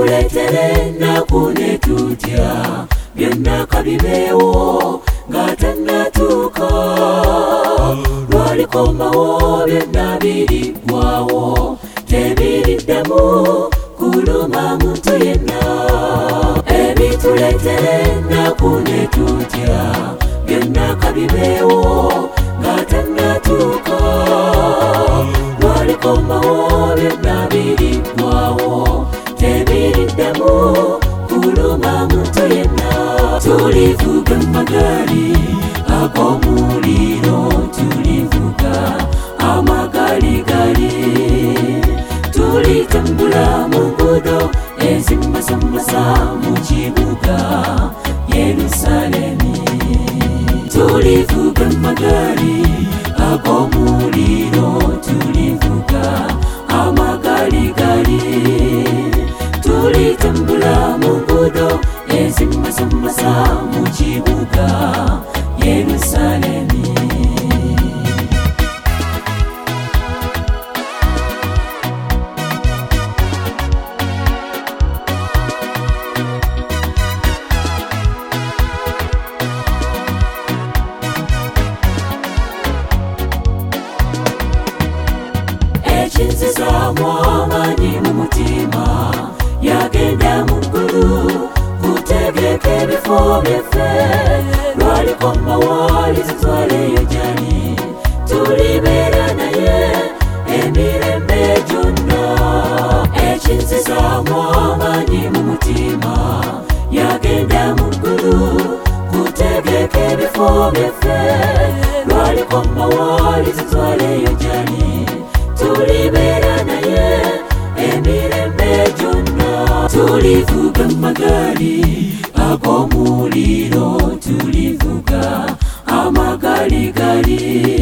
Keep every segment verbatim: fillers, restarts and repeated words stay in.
ebituleetera ennaku ne tutya byonna kabibeewo nga tannatuuka lwalikomawo byonna biriggwawo tebiriddamu kuluma muntu yenna ebituleetera ennaku ne tutya byonna kabibeewo nga tannatuuka lwalikomawo byonna biriggwawo tebiriddamu kuluma muntu yenna tulivuga amagaali ag'omuliro tulivuga amagaaligaali tulitambula mu nguudo ezimasamasa mu kibuga Yerusaalemi tulivuga amagaali ag'omuliro tulivuga amagaaligaali tulitambula mu nguudo ezimasamasa mu kibuga Yerusaalemi ekinzizaamu amaanyi mu mutima yagenda mu ggulu kutegeka ebifo byaffe lwalikomawo alizitwaleyo gyali tulibeera naye emirembe gyonna ekinzizaamu amaanyi mu mutima yagenda mu ggulu kutegeka ebifo byaffe lwalikomawo alizitwaleyo gyali tulibeera naye emirembe gyonna tulivuga amagaali ag'omuliro tulivuga amagaaligaali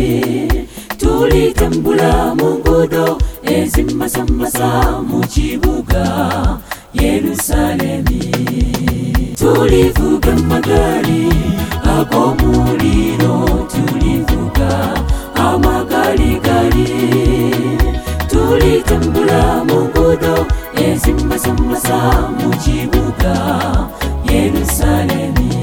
tulitambula mu nguudo ezimasamasa mu kibuga Yerusaalemi tulivuga amagaali ag'omuliro tulivuga amagaaligaali tulitambula mu nguudo ezimasamasa mu kibuga Yerusaalemi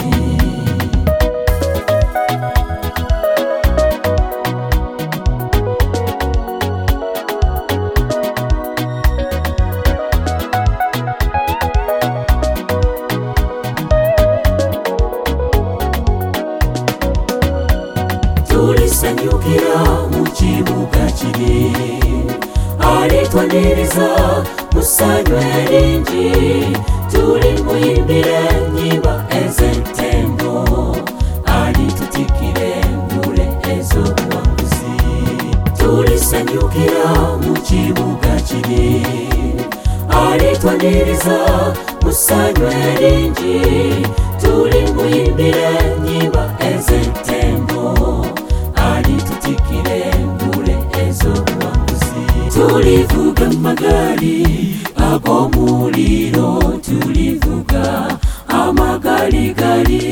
tulisanyukira mu kibuga kiri alitwaniriza mu ssanyu eringi tulimuyimbira ennyimba ez'entendo alitutikira engule ez'obuwanguzi tulisanyukira mu kibuga kiri alitwaniriza mu ssanyu eringi tulimuyimbira ennyimba ez'entendo alitutikira engule ez'obuwanguzi tulivuga amagaali ag'omuliro tulivuga amagaaligaali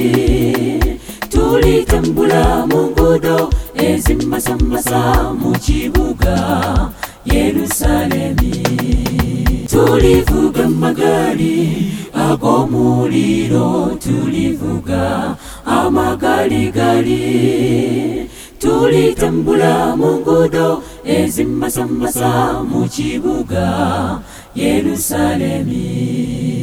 tulitambula mu nguudo ezimasamasa mu kibuga Yerusaalemi tulivuga amagaali ag'omuliro tulivuga amagaaligaali tulitambula mu nguudo ezimasamasa mu kibuga Yerusaalemi